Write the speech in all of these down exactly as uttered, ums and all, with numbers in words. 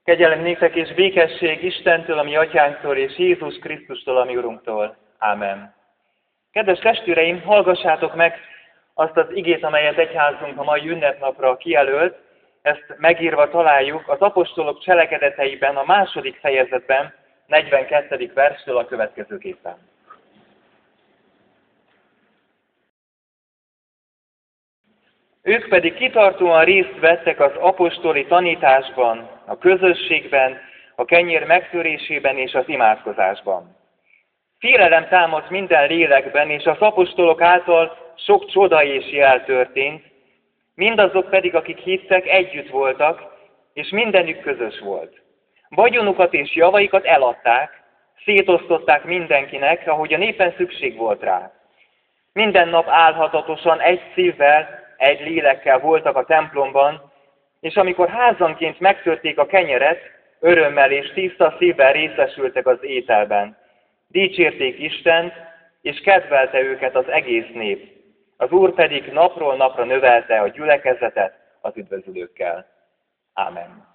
Kegyelem néktek és békesség Istentől, a mi atyánktól, és Jézus Krisztustól, a mi Urunktól. Ámen. Kedves testvéreim, hallgassátok meg azt az igét, amelyet egyházunk a mai ünnepnapra kijelölt. Ezt megírva találjuk az apostolok cselekedeteiben, a második fejezetben, negyvenkettedik verstől a következőképpen. Ők pedig kitartóan részt vettek az apostoli tanításban, a közösségben, a kenyér megtörésében és az imádkozásban. Félelem támadt minden lélekben, és az apostolok által sok csoda és jel történt, mindazok pedig, akik hittek, együtt voltak, és mindenük közös volt. Vagyonukat és javaikat eladták, szétosztották mindenkinek, ahogy a népen szükség volt rá. Minden nap álhatatosan, egy szívvel, egy lélekkel voltak a templomban, és amikor házanként megtörték a kenyeret, örömmel és tiszta szívvel részesültek az ételben. Dicsérték Istent, és kedvelte őket az egész nép. Az Úr pedig napról napra növelte a gyülekezetet az üdvözülőkkel. Ámen.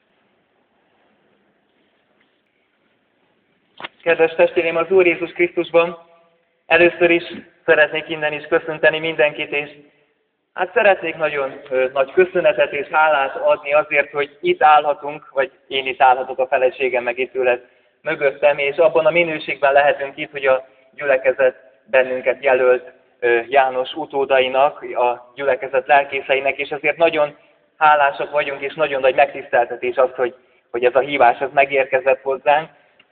Kedves testvéreim, az Úr Jézus Krisztusban először is szeretnék innen is köszönteni mindenkit, és hát szeretnék nagyon ö, nagy köszönetet és hálát adni azért, hogy itt állhatunk, vagy én itt állhatok, a feleségem meg itt ül mögöttem, és abban a minőségben lehetünk itt, hogy a gyülekezet bennünket jelölt ö, János utódainak, a gyülekezet lelkészeinek, és ezért nagyon hálásak vagyunk, és nagyon nagy megtiszteltetés az, hogy, hogy ez a hívás ez megérkezett hozzánk.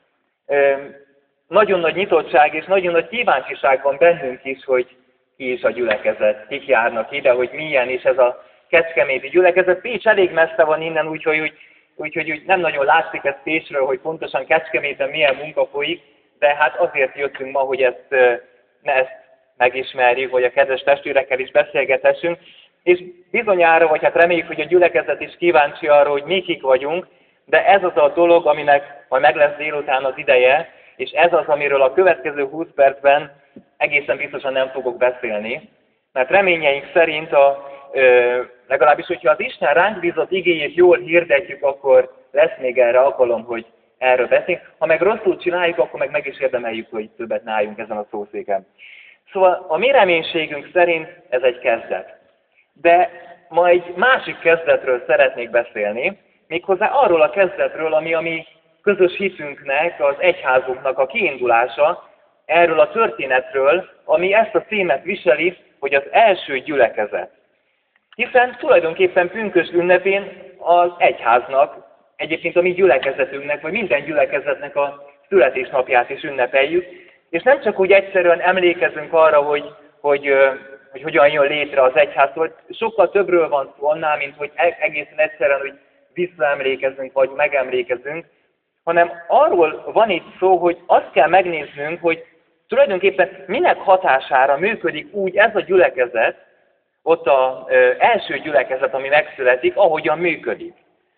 Ö, nagyon nagy nyitottság és nagyon nagy kíváncsiság van bennünk is, hogy ki is a gyülekezet, kik járnak ide, hogy milyen is ez a kecskeméti gyülekezet. Pécs elég messze van innen, úgyhogy úgy, úgy, úgy, úgy nem nagyon látszik ez Pécsről, hogy pontosan Kecskeméten milyen munka folyik, de hát azért jöttünk ma, hogy ezt, ne ezt megismerjük, hogy a kedves testvérekkel is beszélgethessünk. És bizonyára, vagy hát reméljük, hogy a gyülekezet is kíváncsi arra, hogy mi kik vagyunk, de ez az a dolog, aminek majd meg lesz délután az ideje, és ez az, amiről a következő húsz percben egészen biztosan nem fogok beszélni, mert reményeink szerint, a, ö, legalábbis, hogyha az Isten ránk bízott igéjét jól hirdetjük, akkor lesz még erre alkalom, hogy erről beszélünk. Ha meg rosszul csináljuk, akkor meg meg is érdemeljük, hogy többet ne álljunk ezen a szószéken. Szóval a mi reménységünk szerint ez egy kezdet. De ma egy másik kezdetről szeretnék beszélni, méghozzá arról a kezdetről, ami a mi közös hitünknek, az egyházunknak a kiindulása, erről a történetről, ami ezt a címet viseli, hogy az első gyülekezet. Hiszen tulajdonképpen pünkösd ünnepén az egyháznak, egyébként a mi gyülekezetünknek, vagy minden gyülekezetnek a születésnapját is ünnepeljük, és nem csak úgy egyszerűen emlékezünk arra, hogy, hogy, hogy hogyan jön létre az egyház, hogy sokkal többről van szó annál, mint hogy egészen egyszerűen, hogy visszaemlékezünk, vagy megemlékezünk, hanem arról van itt szó, hogy azt kell megnéznünk, hogy tulajdonképpen minek hatására működik úgy ez a gyülekezet, ott az első gyülekezet, ami megszületik, ahogyan működik.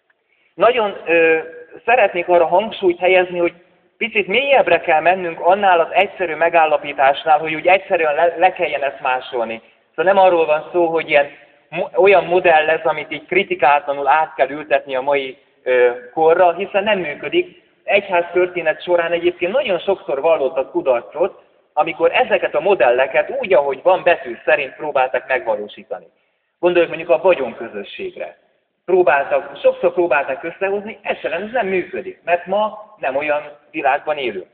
Nagyon ö, szeretnék arra hangsúlyt helyezni, hogy picit mélyebbre kell mennünk annál az egyszerű megállapításnál, hogy úgy egyszerűen le, le kelljen ezt másolni. Szóval nem arról van szó, hogy ilyen olyan modell lesz, amit így kritikátlanul át kell ültetni a mai ö, korra, hiszen nem működik. Egyház történet során egyébként nagyon sokszor vallottak kudarcot, amikor ezeket a modelleket úgy, ahogy van betű szerint próbáltak megvalósítani. Gondoljuk mondjuk a vagyonközösségre. Próbáltak, sokszor próbáltak összehozni, egyszerűen ez nem működik, mert ma nem olyan világban élünk.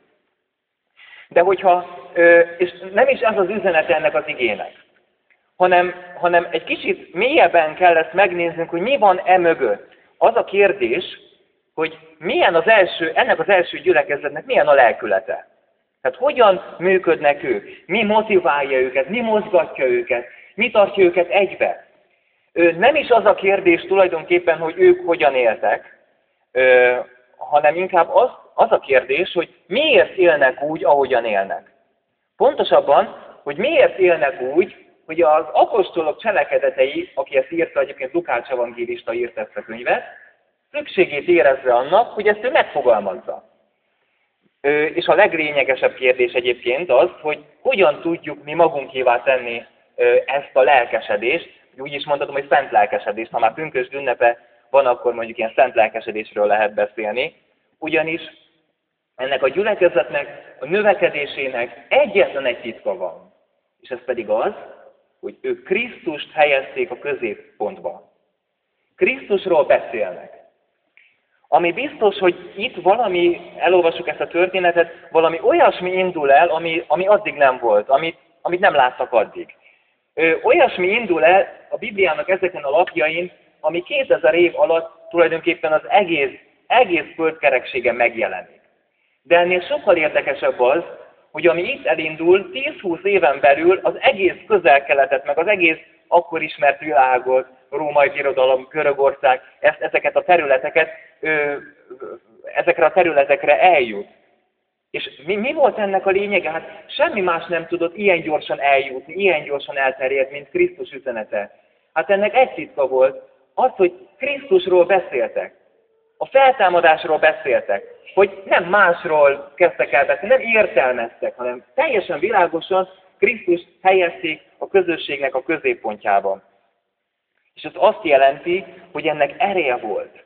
De hogyha, és nem is ez az üzenet ennek az igének, hanem, hanem egy kicsit mélyebben kell ezt megnéznünk, hogy mi van e mögött. Az a kérdés, hogy milyen az első, ennek az első gyülekezetnek milyen a lelkülete. Tehát hogyan működnek ők, mi motiválja őket, mi mozgatja őket, mi tartja őket egybe. Nem is az a kérdés tulajdonképpen, hogy ők hogyan éltek, hanem inkább az, az a kérdés, hogy miért élnek úgy, ahogyan élnek. Pontosabban, hogy miért élnek úgy, hogy az apostolok cselekedetei, aki ezt írta, egyébként Lukács evangélista írta ezt a könyvet, szükségét érezze annak, hogy ezt ő megfogalmazza. És a leglényegesebb kérdés egyébként az, hogy hogyan tudjuk mi magunkévá tenni ezt a lelkesedést, úgy is mondhatom, hogy szent lelkesedést, ha már pünkösd ünnepe van, akkor mondjuk ilyen szent lelkesedésről lehet beszélni. Ugyanis ennek a gyülekezetnek, a növekedésének egyetlen egy titka van. És ez pedig az, hogy ők Krisztust helyezték a középpontba. Krisztusról beszélnek. Ami biztos, hogy itt valami, elolvassuk ezt a történetet, valami olyasmi indul el, ami, ami addig nem volt, amit, amit nem láttak addig. Ö, olyasmi indul el a Bibliának ezeken a lapjain, ami kétezer év alatt tulajdonképpen az egész, egész földkerekségen megjelenik. De ennél sokkal érdekesebb az, hogy ami itt elindul, tíz-húsz éven belül az egész Közel-Keletet, meg az egész akkor ismert világot, római birodalom, Görögország, ezt, ezeket a területeket, ö, ezekre a területekre eljut. És mi, mi volt ennek a lényege? Hát semmi más nem tudott ilyen gyorsan eljutni, ilyen gyorsan elterjedni, mint Krisztus üzenete. Hát ennek egy titka volt, az, hogy Krisztusról beszéltek. A feltámadásról beszéltek, hogy nem másról kezdtek el beszélni, nem értelmeztek, hanem teljesen világosan Krisztust helyezték a közösségnek a középpontjában. És ez azt jelenti, hogy ennek ereje volt.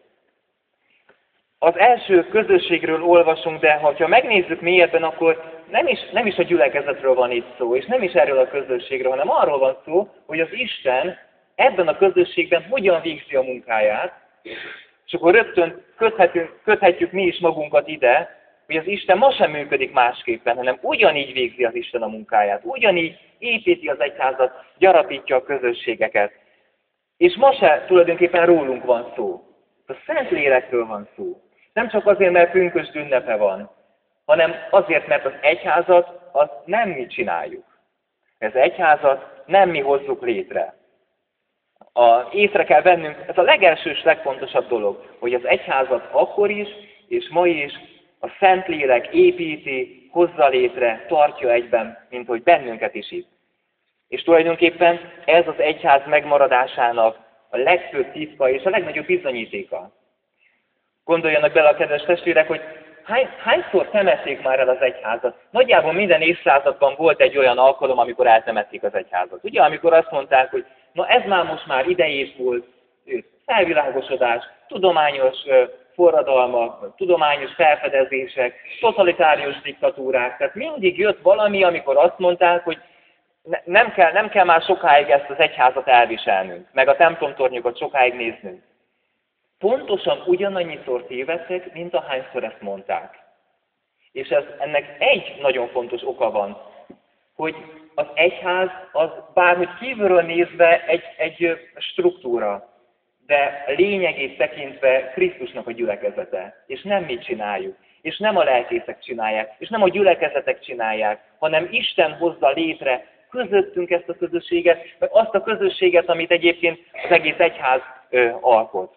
Az első közösségről olvasunk, de ha megnézzük mélyebben, akkor nem is, nem is a gyülekezetről van itt szó, és nem is erről a közösségről, hanem arról van szó, hogy az Isten ebben a közösségben hogyan végzi a munkáját, és akkor rögtön köthetjük, köthetjük mi is magunkat ide, hogy az Isten ma sem működik másképpen, hanem ugyanígy végzi az Isten a munkáját, ugyanígy építi az egyházat, gyarapítja a közösségeket. És ma se tulajdonképpen rólunk van szó. A Szentlélekről van szó. Nem csak azért, mert pünkösd ünnepe van, hanem azért, mert az egyházat azt nem mi csináljuk. Ez egyházat nem mi hozzuk létre. A, észre kell vennünk, ez a legelső és legfontosabb dolog, hogy az egyházat akkor is, és ma is a Szentlélek építi, hozza létre, tartja egyben, mint hogy bennünket is itt. És tulajdonképpen ez az egyház megmaradásának a legfőbb titka és a legnagyobb bizonyítéka. Gondoljanak bele a kedves testvérek, hogy hány, hányszor temették már el az egyházat? Nagyjából minden évszázadban volt egy olyan alkalom, amikor eltemették az egyházat. Ugye, amikor azt mondták, hogy na ez már most már idejés volt, felvilágosodás, tudományos forradalmak, tudományos felfedezések, totalitárius diktatúrák. Tehát mindig jött valami, amikor azt mondták, hogy ne, nem, kell, nem kell már sokáig ezt az egyházat elviselnünk, meg a templomtornyokat sokáig néznünk. Pontosan ugyanannyiszor tévedtek, mint ahányszor ezt mondták. És ez, ennek egy nagyon fontos oka van, hogy az egyház az bárhogy kívülről nézve egy, egy struktúra, de lényegét tekintve Krisztusnak a gyülekezete. És nem mi csináljuk, és nem a lelkészek csinálják, és nem a gyülekezetek csinálják, hanem Isten hozza létre közöttünk ezt a közösséget, meg azt a közösséget, amit egyébként az egész egyház ö, alkot.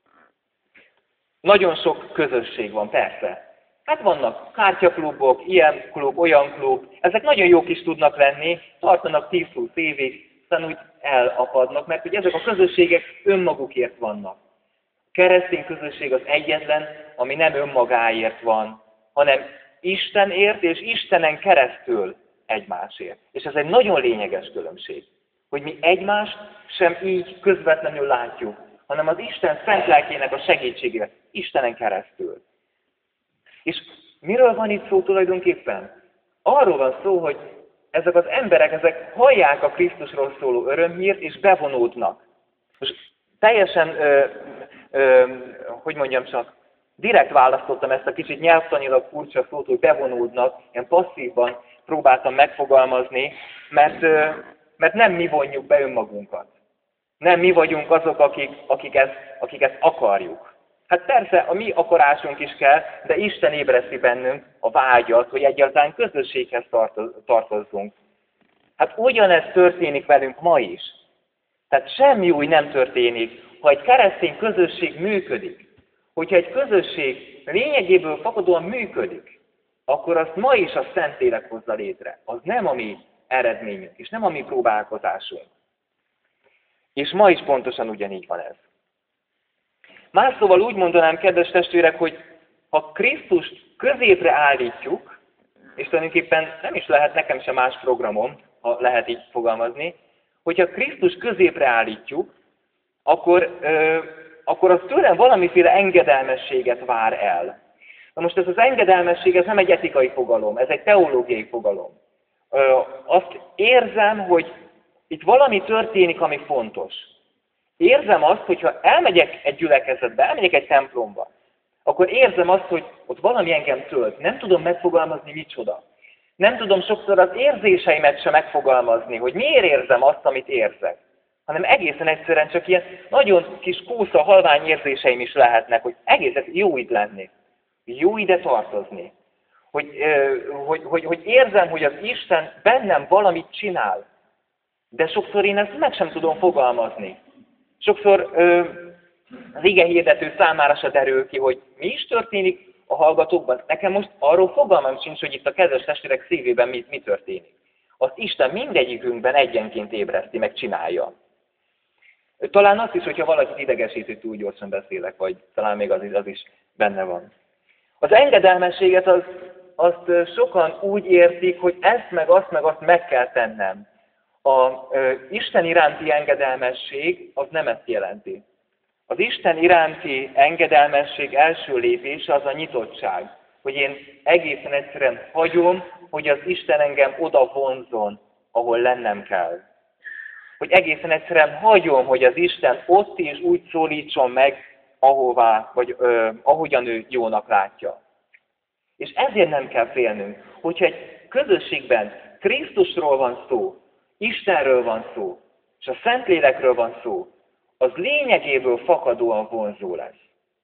Nagyon sok közösség van, persze. Hát vannak kártyaklubok, ilyen klub, olyan klub, ezek nagyon jók is tudnak lenni, tartanak tíz-húsz évig, aztán úgy elakadnak, mert hogy ezek a közösségek önmagukért vannak. A keresztény közösség az egyetlen, ami nem önmagáért van, hanem Istenért és Istenen keresztül egymásért. És ez egy nagyon lényeges különbség, hogy mi egymást sem így közvetlenül látjuk, hanem az Isten szent lelkének a segítségével, Istenen keresztül. És miről van itt szó tulajdonképpen? Arról van szó, hogy ezek az emberek, ezek hallják a Krisztusról szóló örömhírt, és bevonódnak. Most teljesen, ö, ö, hogy mondjam csak, direkt választottam ezt a kicsit nyelvtanilag furcsa szót, hogy bevonódnak, ilyen passzívban próbáltam megfogalmazni, mert, ö, mert nem mi vonjuk be önmagunkat. Nem mi vagyunk azok, akik, akik, ezt, akik ezt akarjuk. Hát persze, a mi akarásunk is kell, de Isten ébreszti bennünk a vágyat, hogy egyáltalán közösséghez tartozzunk. Hát ugyanez történik velünk ma is. Tehát semmi új nem történik, ha egy keresztény közösség működik. Hogyha egy közösség lényegéből fakadóan működik, akkor azt ma is a Szentlélek hozza létre. Az nem a mi eredményünk, és nem a mi próbálkozásunk. És ma is pontosan ugyanígy van ez. Más szóval úgy mondanám, kedves testvérek, hogy ha Krisztust középre állítjuk, és tulajdonképpen nem is lehet nekem sem más programom, ha lehet így fogalmazni, hogyha Krisztus középre állítjuk, akkor ö, akkor az tőlem valamiféle engedelmességet vár el. Na most ez az engedelmesség, ez nem egy etikai fogalom, ez egy teológiai fogalom. Ö, azt érzem, hogy itt valami történik, ami fontos. Érzem azt, hogyha elmegyek egy gyülekezetbe, elmegyek egy templomba, akkor érzem azt, hogy ott valami engem tölt. Nem tudom megfogalmazni, micsoda. Nem tudom sokszor az érzéseimet sem megfogalmazni, hogy miért érzem azt, amit érzek. Hanem egészen egyszerűen csak ilyen nagyon kis kósza, halvány érzéseim is lehetnek, hogy egészen jó itt lenni. Jó ide tartozni. Hogy, hogy, hogy, hogy érzem, hogy az Isten bennem valamit csinál. De sokszor én ezt meg sem tudom fogalmazni. Sokszor az ige hirdető számára se derül ki, hogy mi is történik a hallgatókban. Nekem most arról fogalmam sincs, hogy itt a kedves testvérek szívében mi, mi történik. Azt Isten mindegyikünkben egyenként ébreszti, meg csinálja. Talán azt is, hogyha valakit idegesít, hogy túl gyorsan beszélek, vagy talán még az is, az is benne van. Az engedelmességet az, azt sokan úgy értik, hogy ezt meg azt meg azt meg kell tennem. A ö, Isten iránti engedelmesség az nem ezt jelenti. Az Isten iránti engedelmesség első lépése az a nyitottság, hogy én egészen egyszerűen hagyom, hogy az Isten engem oda vonzzon, ahol lennem kell. Hogy egészen egyszerűen hagyom, hogy az Isten ott is úgy szólítson meg, ahová, vagy ö, ahogyan ő jónak látja. És ezért nem kell félnünk, hogyha egy közösségben Krisztusról van szó, Istenről van szó, és a Szentlélekről van szó, az lényegéből fakadóan vonzó lesz.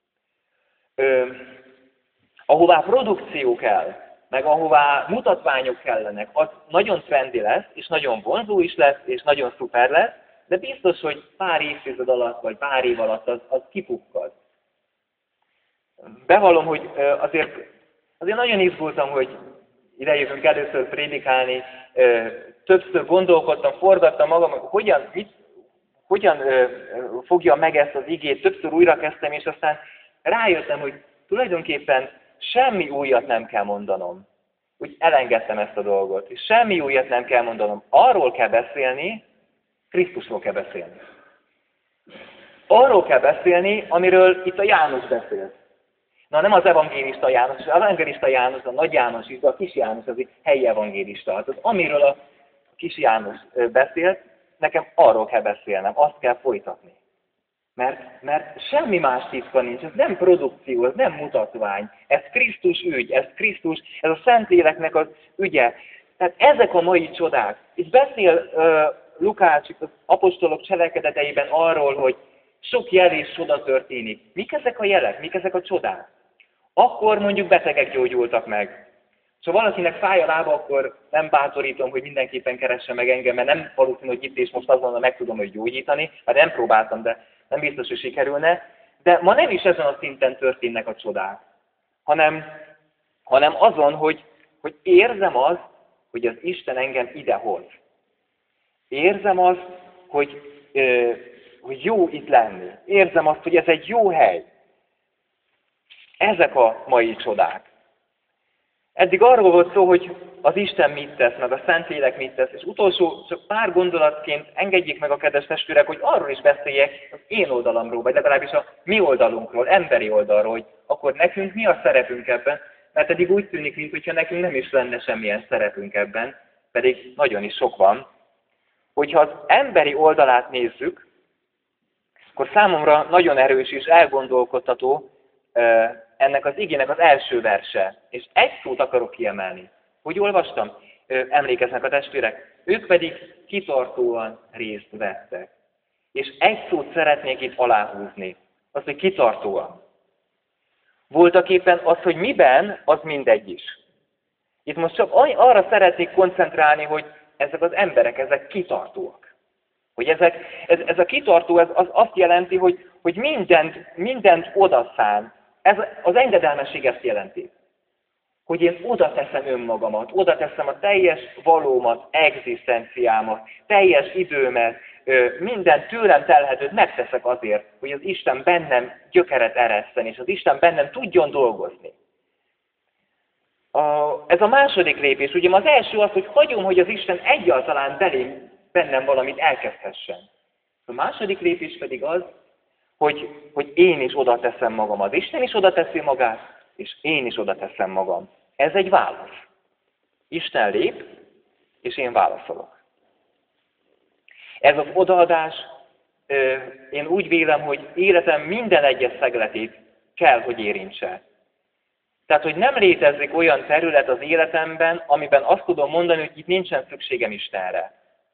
Ö, ahová produkció kell, meg ahová mutatványok kellenek, az nagyon trendi lesz, és nagyon vonzó is lesz, és nagyon szuper lesz, de biztos, hogy pár évtized alatt, vagy pár év alatt az, az kipukkad. Bevallom, hogy azért, azért nagyon izgultam, hogy idejövünk először prédikálni, többször gondolkodtam, forgattam magam, hogyan, mit, hogyan fogja meg ezt az igét, többször újra kezdtem, és aztán rájöttem, hogy tulajdonképpen semmi újat nem kell mondanom. Úgy elengedtem ezt a dolgot, és semmi újat nem kell mondanom. Arról kell beszélni, Krisztusról kell beszélni. Arról kell beszélni, amiről itt a János beszélt. Na, nem az evangélista János, az evangélista János, a nagy János is, de a kis János az egy helyi evangélista. Az, amiről a kis János beszélt, nekem arról kell beszélnem, azt kell folytatni. Mert, mert semmi más titka nincs, ez nem produkció, ez nem mutatvány, ez Krisztus ügy, ez Krisztus, ez a Szentléleknek az ügye. Tehát ezek a mai csodák. És beszél uh, Lukács az apostolok cselekedeteiben arról, hogy sok jel és csoda történik. Mik ezek a jelek, mik ezek a csodák? Akkor mondjuk betegek gyógyultak meg. Ha valakinek fáj a lába, akkor nem bátorítom, hogy mindenképpen keresse meg engem, mert nem valószínű, hogy itt és most azonnal meg tudom, hogy gyógyítani. Hát nem próbáltam, de nem biztos, hogy sikerülne. De ma nem is ezen a szinten történnek a csodák, hanem, hanem azon, hogy, hogy érzem azt, hogy az Isten engem idehoz. Érzem azt, hogy, ö, hogy jó itt lenni. Érzem azt, hogy ez egy jó hely. Ezek a mai csodák. Eddig arról volt szó, hogy az Isten mit tesz, meg a Szentlélek mit tesz, és utolsó, csak pár gondolatként engedjék meg a kedves testvérek, hogy arról is beszéljek az én oldalamról, vagy legalábbis a mi oldalunkról, emberi oldalról, hogy akkor nekünk mi a szerepünk ebben, mert eddig úgy tűnik, mintha nekünk nem is lenne semmilyen szerepünk ebben, pedig nagyon is sok van. Hogyha az emberi oldalát nézzük, akkor számomra nagyon erős és elgondolkodtató ennek az igének az első verse. És egy szót akarok kiemelni. Hogy olvastam? Emlékeznek a testvérek? Ők pedig kitartóan részt vettek. És egy szót szeretnék itt aláhúzni. Az, hogy kitartóan. Voltak éppen az, hogy miben, az mindegy is. Itt most csak arra szeretnék koncentrálni, hogy ezek az emberek, ezek kitartóak. Hogy ezek, ez, ez a kitartó, ez az azt jelenti, hogy, hogy mindent, mindent odaszán. Ez az engedelmesség ezt jelenti. Hogy én oda teszem önmagamat, oda teszem a teljes valómat, egzisztenciámat, teljes időmet, minden tőlem telhetőt megteszek azért, hogy az Isten bennem gyökeret eresszen, és az Isten bennem tudjon dolgozni. A, ez a második lépés. Ugye az első az, hogy hagyom, hogy az Isten egyáltalán belém, bennem valamit elkezdhessen. A második lépés pedig az, hogy, hogy én is oda teszem magam, az Isten is oda teszi magát, és én is oda teszem magam. Ez egy válasz. Isten lép, és én válaszolok. Ez az odaadás, én úgy vélem, hogy életem minden egyes szegletét kell, hogy érintse. Tehát, hogy nem létezik olyan terület az életemben, amiben azt tudom mondani, hogy itt nincsen szükségem Istenre.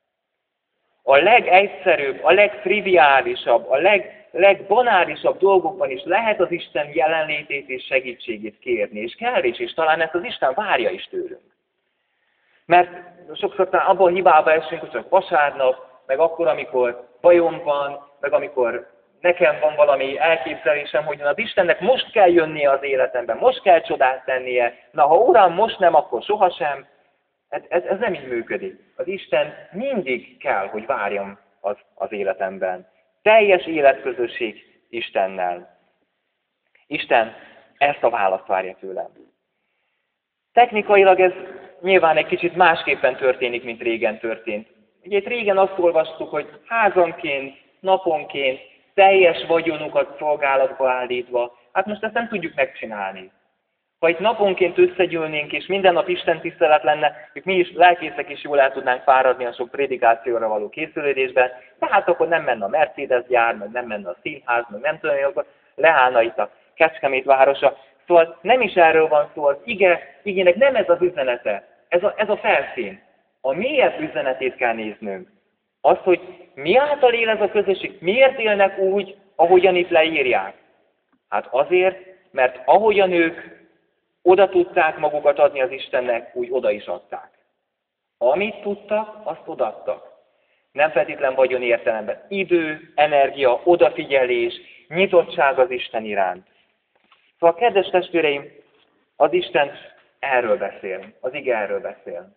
A legegyszerűbb, a legtriviálisabb, a leg, legbanálisabb dolgokban is lehet az Isten jelenlétét és segítségét kérni, és kell is, és talán ezt az Isten várja is tőlünk. Mert sokszor talán abban a hibába esünk, hogy csak vasárnap, meg akkor, amikor bajom van, meg amikor nekem van valami elképzelésem, hogy az Istennek most kell jönnie az életemben, most kell csodát tennie, na ha Uram, most nem, akkor sohasem. Ez, ez, ez nem így működik. Az Isten mindig kell, hogy várjon az, az életemben. Teljes életközösség Istennel. Isten ezt a választ várja tőlem. Technikailag ez nyilván egy kicsit másképpen történik, mint régen történt. Ugye itt régen azt olvastuk, hogy házanként, naponként, teljes vagyonukat szolgálatba állítva, hát most ezt nem tudjuk megcsinálni. Ha itt naponként összegyűlnénk, és minden nap Isten tisztelet lenne, mi is lelkészek is jól el tudnánk fáradni a sok prédikációra való készülődésben, tehát akkor nem menne a Mercedes gyár, meg nem menne a színház, meg nem tudom, akkor leállna itt a Kecskemét városa. Szóval nem is erről van szó, az ige, igének nem ez az üzenete, ez a, ez a felszín. A mélyebb üzenetét kell néznünk. Az, hogy mi által él ez a közösség, miért élnek úgy, ahogyan itt leírják? Hát azért, mert ahogyan ők oda tudták magukat adni az Istennek, úgy oda is adták. Amit tudtak, azt odaadtak. Nem feltétlen vagyon értelemben. Idő, energia, odafigyelés, nyitottság az Isten iránt. Szóval, kedves testvéreim, az Isten erről beszél, az ige erről beszél.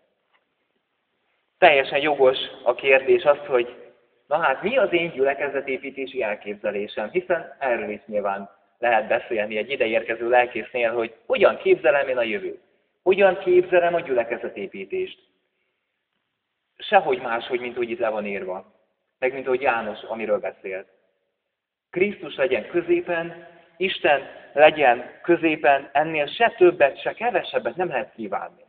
Teljesen jogos a kérdés az, hogy na hát mi az én gyülekezetépítési elképzelésem, hiszen erről is nyilván lehet beszélni egy ideérkező lelkésznél, hogy hogyan képzelem én a jövőt, hogyan képzelem a gyülekezetépítést. Sehogy máshogy, mint úgy itt le van írva, meg mint ahogy János, amiről beszélt. Krisztus legyen középen, Isten legyen középen, ennél se többet, se kevesebbet nem lehet kívánni.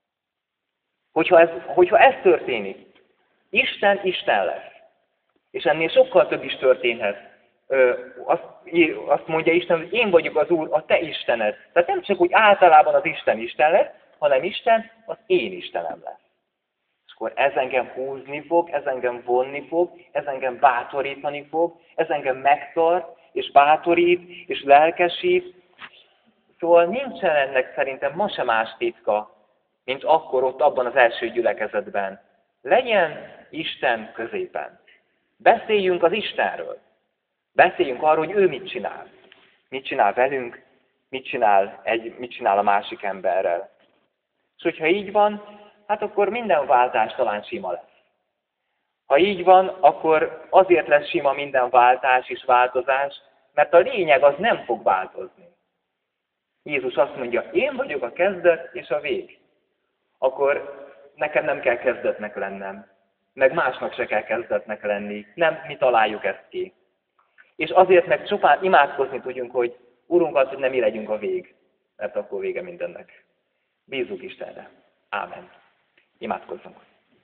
Hogyha ez, hogyha ez történik, Isten Isten lesz. És ennél sokkal több is történhet. Ö, azt, azt mondja Isten, hogy én vagyok az Úr, a te Istened. Tehát nem csak úgy általában az Isten Isten lesz, hanem Isten az én Istenem lesz. És akkor ez engem húzni fog, ez engem vonni fog, ez engem bátorítani fog, ez engem megtart, és bátorít, és lelkesít. Szóval nincsen ennek szerintem ma sem más titka, mint akkor ott abban az első gyülekezetben. Legyen Isten középen. Beszéljünk az Istenről. Beszéljünk arról, hogy ő mit csinál. Mit csinál velünk, mit csinál, egy, mit csinál a másik emberrel. És hogyha így van, hát akkor minden váltás talán sima lesz. Ha így van, akkor azért lesz sima minden váltás és változás, mert a lényeg az nem fog változni. Jézus azt mondja, én vagyok a kezdet és a vég. Akkor nekem nem kell kezdetnek lennem. Meg másnak se kell kezdetnek lenni. Nem mi találjuk ezt ki. És azért meg csupán imádkozni tudjunk, hogy Urunkat, hogy nem mi legyünk a vég. Mert akkor vége mindennek. Bízzuk Istenre. Ámen. Imádkozzunk.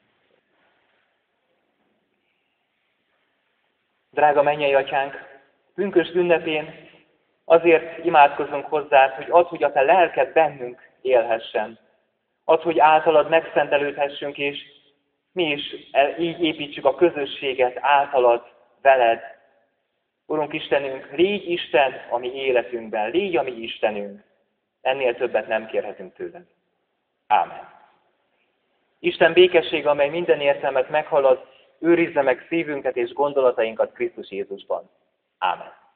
Drága mennyei Atyánk, pünkösd ünnepén azért imádkozunk hozzád, hogy add, hogy a te lelked bennünk élhessen. Add, hogy általad megszentelődhessünk, és mi is így építsük a közösséget általad, veled. Urunk Istenünk, légy Isten a mi életünkben, légy a mi Istenünk. Ennél többet nem kérhetünk tőled. Ámen. Isten békessége, amely minden értelmet meghalad, őrizze meg szívünket és gondolatainkat Krisztus Jézusban. Ámen.